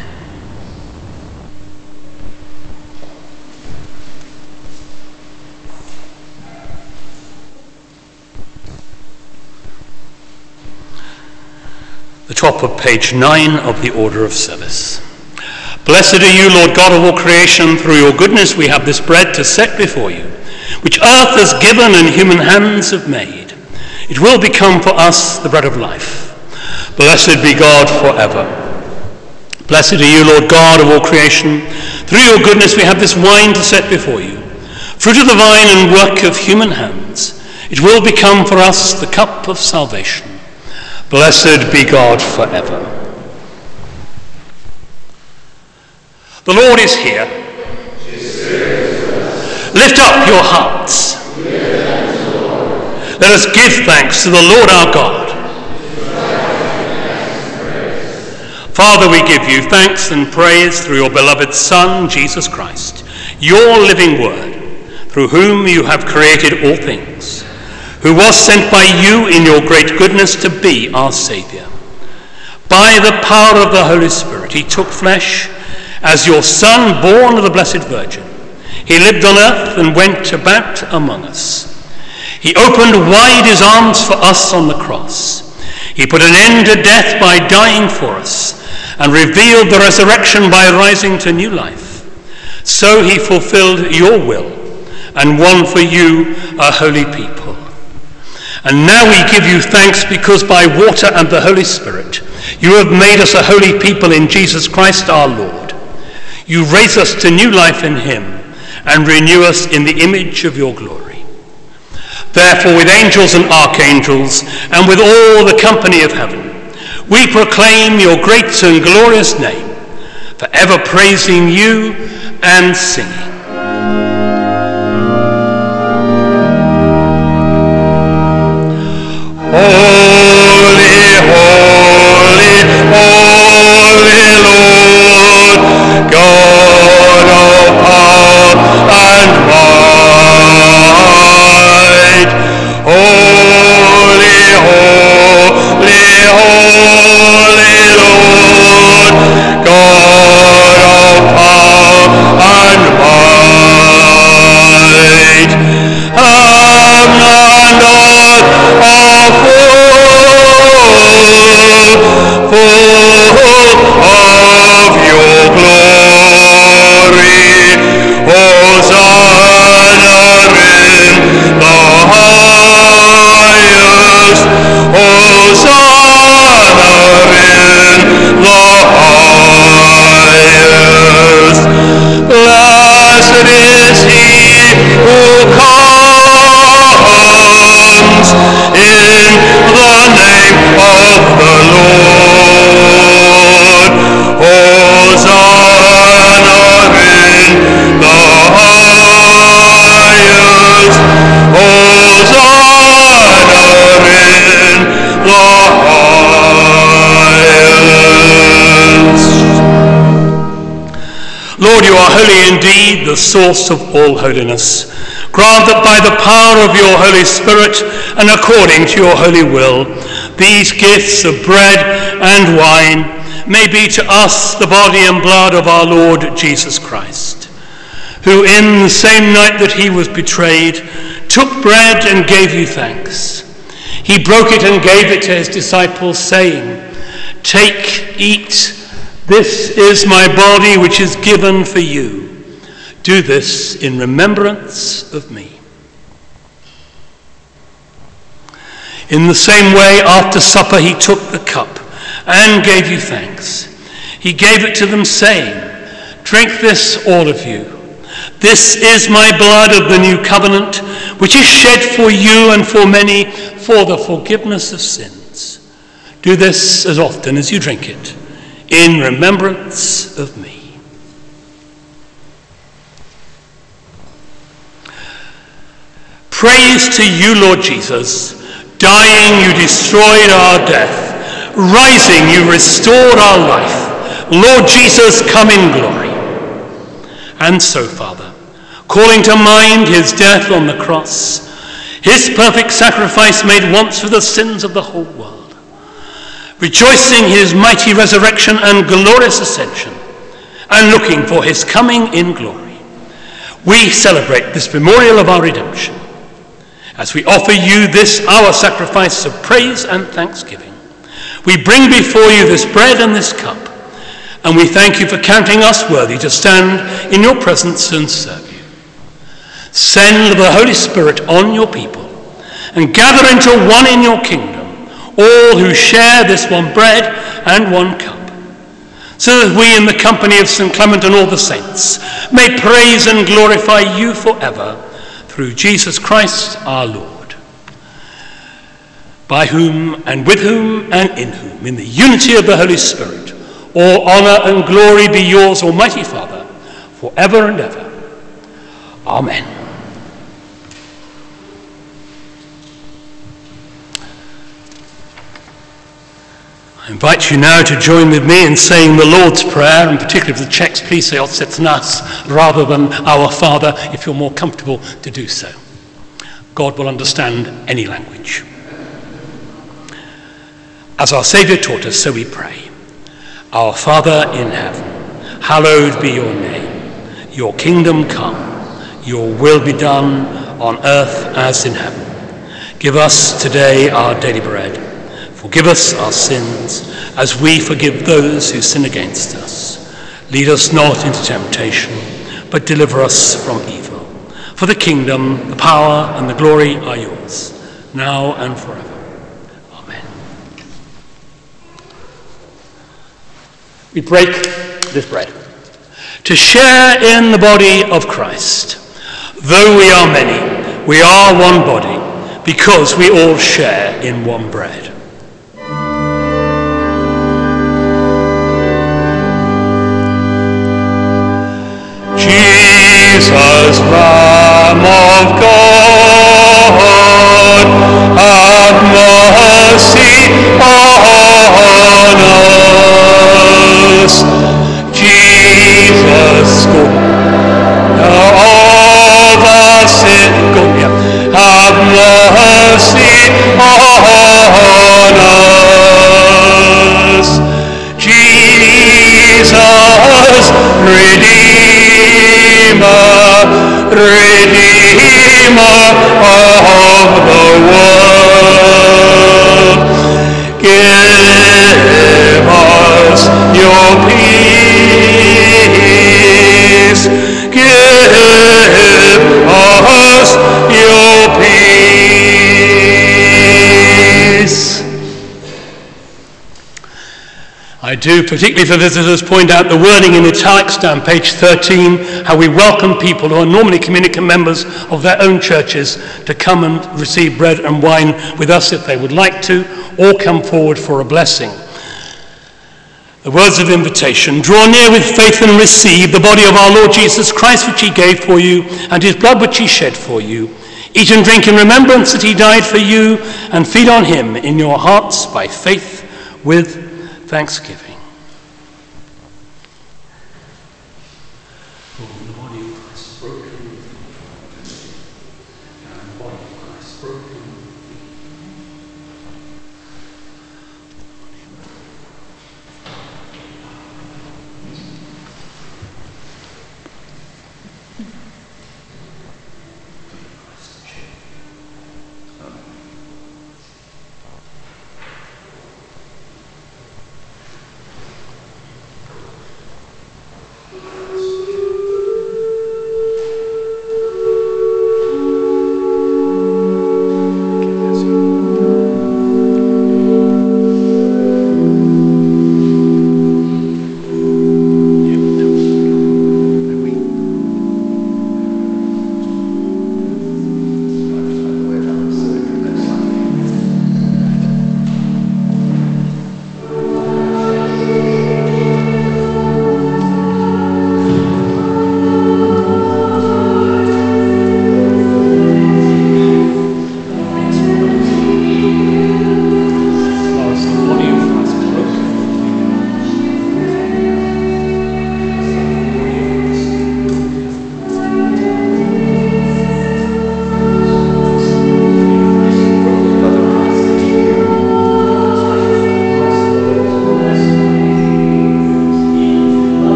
The top of page nine of the order of service. Blessed are you, Lord God of all creation. Through your goodness we have this bread to set before you, which earth has given and human hands have made. It will become for us the bread of life. Blessed be God forever. Blessed are you, Lord God of all creation. Through your goodness we have this wine to set before you, fruit of the vine and work of human hands. It will become for us the cup of salvation. Blessed be God forever. The Lord is here. Lift up your hearts. Let us give thanks to the Lord our God. Father, we give you thanks and praise through your beloved Son, Jesus Christ. your living word, through whom you have created all things, who was sent by you in your great goodness to be our Saviour. By the power of the Holy Spirit, he took flesh as your Son, born of the Blessed Virgin. He lived on earth and went about among us. He opened wide his arms for us on the cross. He put an end to death by dying for us and revealed the resurrection by rising to new life. So he fulfilled your will and won for you a holy people. And now we give you thanks because by water and the Holy Spirit you have made us a holy people in Jesus Christ our Lord. You raise us to new life in him and renew us in the image of your glory. Therefore, with angels and archangels and with all the company of heaven, we proclaim your great and glorious name, forever praising you and singing. Holy, holy, holy Lord, God of power and might. Holy, holy, holy Lord, God of power and might. Have not all of of your glory, Hosanna in the highest, Hosanna in the highest. Blessed is he who comes in the name of the Lord. Hosanna in the highest, Hosanna in the highest. Lord, you are holy indeed, the source of all holiness. Grant that by the power of your Holy Spirit and according to your holy will, these gifts of bread and wine may be to us the body and blood of our Lord Jesus Christ, who in the same night that he was betrayed, took bread and gave you thanks. He broke it and gave it to his disciples, saying, "Take, eat, this is my body which is given for you. Do this in remembrance of me." In the same way, after supper, he took the cup and gave you thanks. He gave it to them, saying, "Drink this, all of you. This is my blood of the new covenant, which is shed for you and for many for the forgiveness of sins. Do this as often as you drink it, in remembrance of me." Praise to you, Lord Jesus. Dying, you destroyed our death. Rising, you restored our life. Lord Jesus, come in glory. And so, Father, calling to mind his death on the cross, his perfect sacrifice made once for the sins of the whole world, rejoicing his mighty resurrection and glorious ascension, and looking for his coming in glory, we celebrate this memorial of our redemption as we offer you this our sacrifice of praise and thanksgiving. We bring before you this bread and this cup, and we thank you for counting us worthy to stand in your presence and serve you. Send the Holy Spirit on your people and gather into one in your kingdom all who share this one bread and one cup, so that we in the company of Saint Clement and all the saints may praise and glorify you forever through Jesus Christ our Lord, by whom and with whom and in whom, in the unity of the Holy Spirit, all honor and glory be yours, Almighty Father, forever and ever. Amen. I invite you now to join with me in saying the Lord's Prayer, and particularly the Czechs, please say Otec Nas rather than Our Father, if you're more comfortable to do so. God will understand any language. As our Saviour taught us, so we pray. Our Father in heaven, hallowed be your name. Your kingdom come, your will be done on earth as in heaven. Give us today our daily bread. Forgive us our sins, as we forgive those who sin against us. Lead us not into temptation, but deliver us from evil. For the kingdom, the power, and the glory are yours, now and forever. Amen. We break this bread to share in the body of Christ. Though we are many, we are one body, because we all share in one bread. Jesus, Lamb of God, have mercy on us. Jesus, now of us in God, have mercy on us. Jesus, Redeemer, Redeemer of the world, give us your peace, give us your peace. I do, particularly for visitors, point out the wording in italics down page thirteen, how we welcome people who are normally communicant members of their own churches to come and receive bread and wine with us if they would like to, or come forward for a blessing. The words of invitation: draw near with faith and receive the body of our Lord Jesus Christ, which he gave for you, and his blood which he shed for you. Eat and drink in remembrance that he died for you, and feed on him in your hearts by faith with thanksgiving.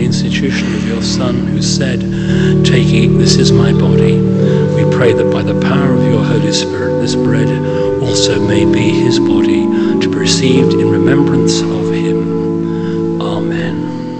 institution of your Son, who said, "Take, eat, this is my body," we pray that by the power of your Holy Spirit, this bread also may be his body, to be received in remembrance of him. Amen.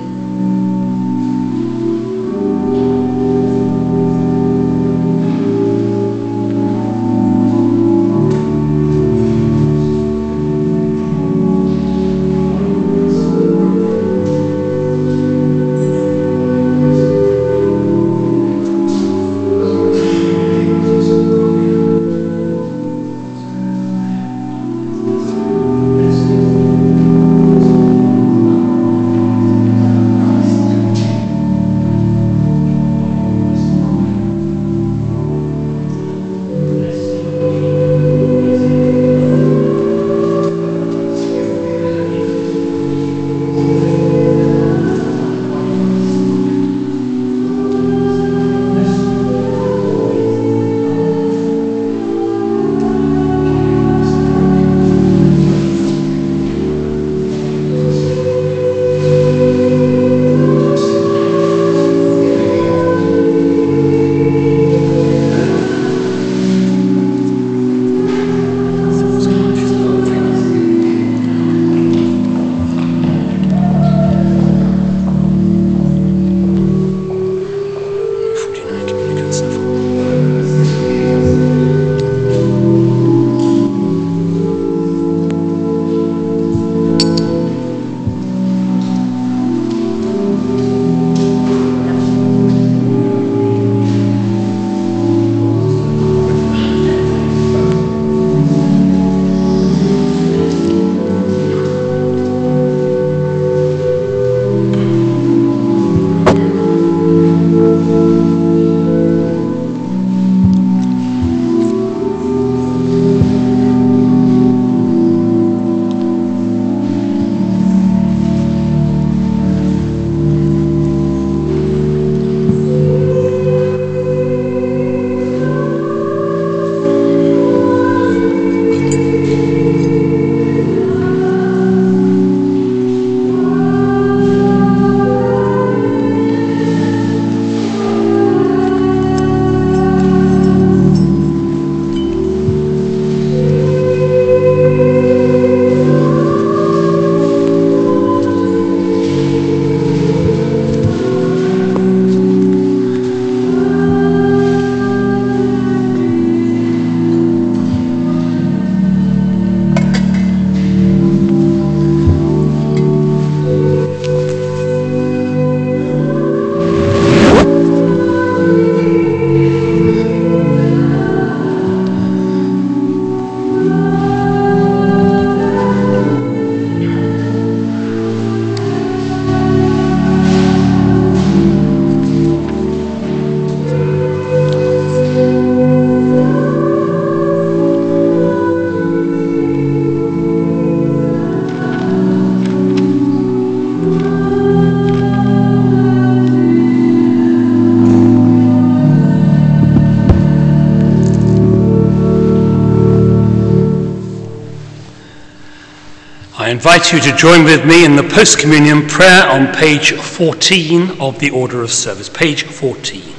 I invite you to join with me in the post-communion prayer on page fourteen of the order of service. Page fourteen.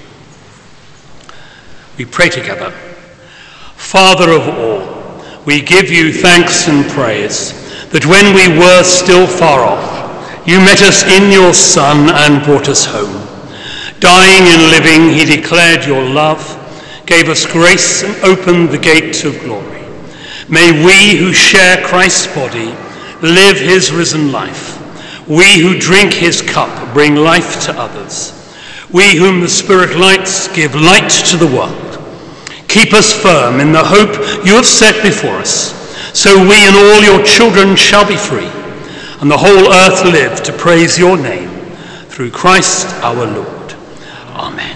We pray together. Father of all, we give you thanks and praise that when we were still far off, you met us in your Son and brought us home. Dying and living, he declared your love, gave us grace and opened the gate of glory. May we who share Christ's body live his risen life. We who drink his cup bring life to others. We whom the Spirit lights give light to the world. Keep us firm in the hope you have set before us, so we and all your children shall be free, and the whole earth live to praise your name, through Christ our Lord. Amen.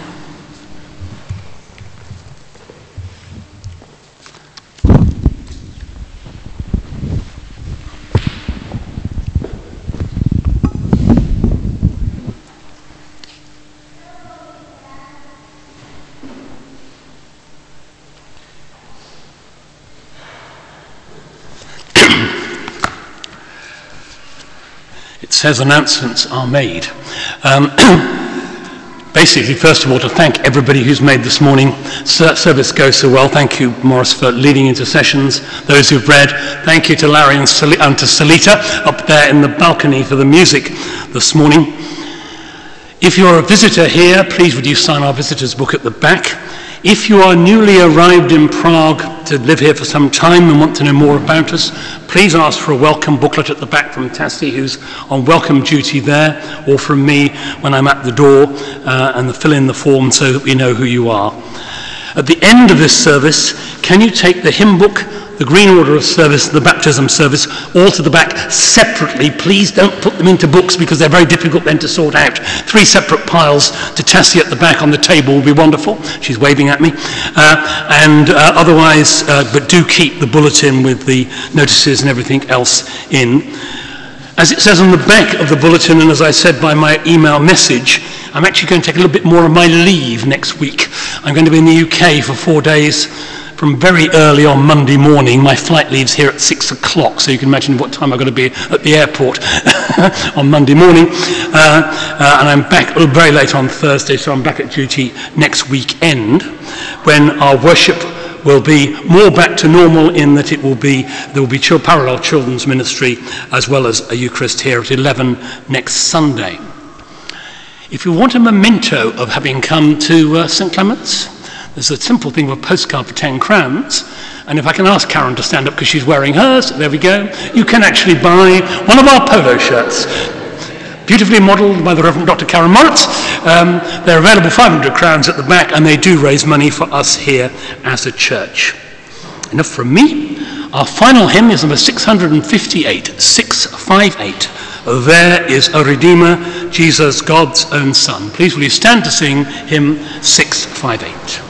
says announcements are made. Um, basically, first of all, to thank everybody who's made this morning service go so well. Thank you, Morris, for leading intercessions. Those who've read, thank you to Larry and, Sal- and to Salita up there in the balcony for the music this morning. If you're a visitor here, please would you sign our visitor's book at the back. If you are newly arrived in Prague to live here for some time and want to know more about us, please ask for a welcome booklet at the back from Tassie, who's on welcome duty there, or from me when I'm at the door, uh, and fill in the form so that we know who you are. At the end of this service, can you take the hymn book, the green order of service, the baptism service, all to the back separately? Please don't put them into books because they're very difficult then to sort out. Three separate piles to Tassie at the back on the table will be wonderful. She's waving at me. Uh, and uh, otherwise, uh, but do keep the bulletin with the notices and everything else in. As it says on the back of the bulletin, and as I said by my email message, I'm actually going to take a little bit more of my leave next week. I'm going to be in the U K for four days from very early on Monday morning. My flight leaves here at six o'clock, so you can imagine what time I've got to be at the airport on Monday morning. Uh, uh, and I'm back very late on Thursday, so I'm back at duty next weekend, when our worship will be more back to normal in that it will be, there will be ch- parallel children's ministry as well as a Eucharist here at eleven next Sunday. If you want a memento of having come to uh, St Clement's, there's a simple thing of a postcard for ten crowns, and if I can ask Karen to stand up because she's wearing hers, there we go, you can actually buy one of our polo shirts, beautifully modelled by the Reverend Doctor Karen Moritz. Um, they're available five hundred crowns at the back, and they do raise money for us here as a church. Enough from me. Our final hymn is number six fifty-eight, six fifty-eight. There is a Redeemer, Jesus, God's own Son. Please will you stand to sing hymn six fifty-eight.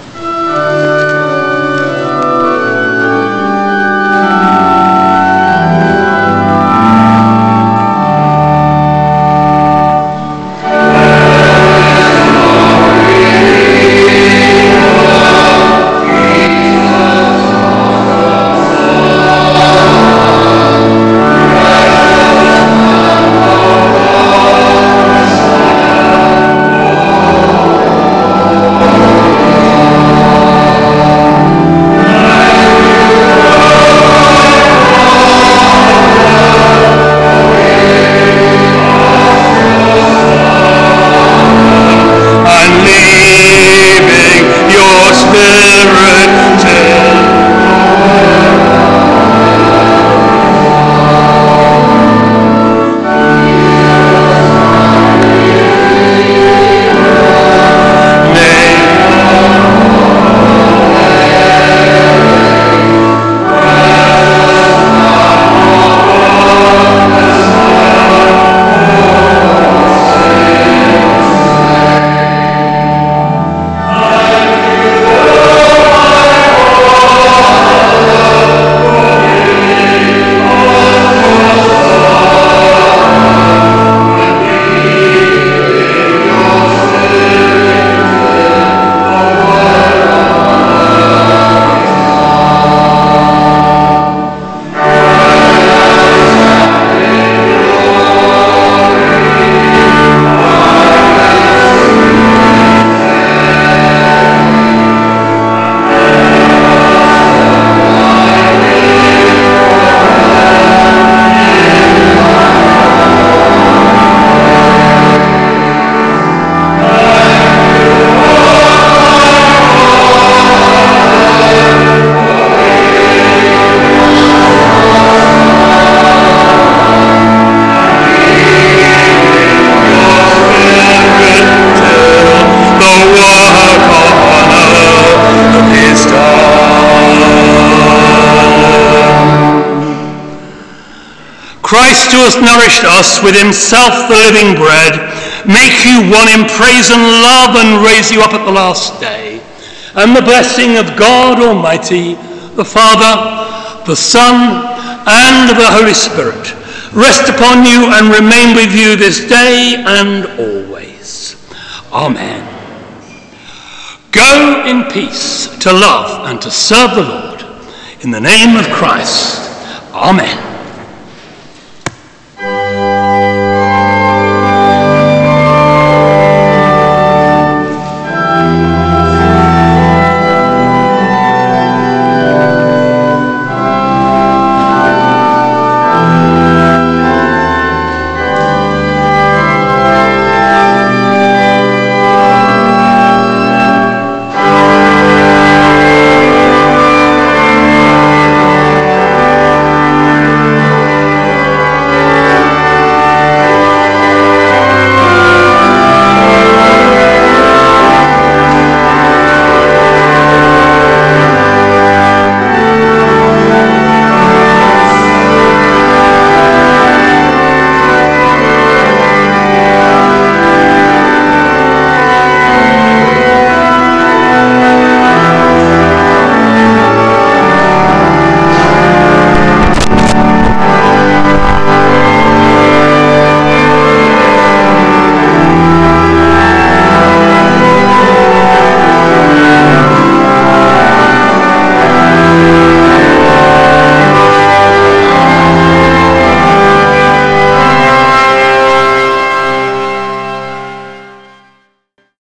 Christ, who has nourished us with himself the living bread, make you one in praise and love and raise you up at the last day. And the blessing of God Almighty, the Father, the Son, and the Holy Spirit rest upon you and remain with you this day and always. Amen. Go in peace to love and to serve the Lord. In the name of Christ. Amen.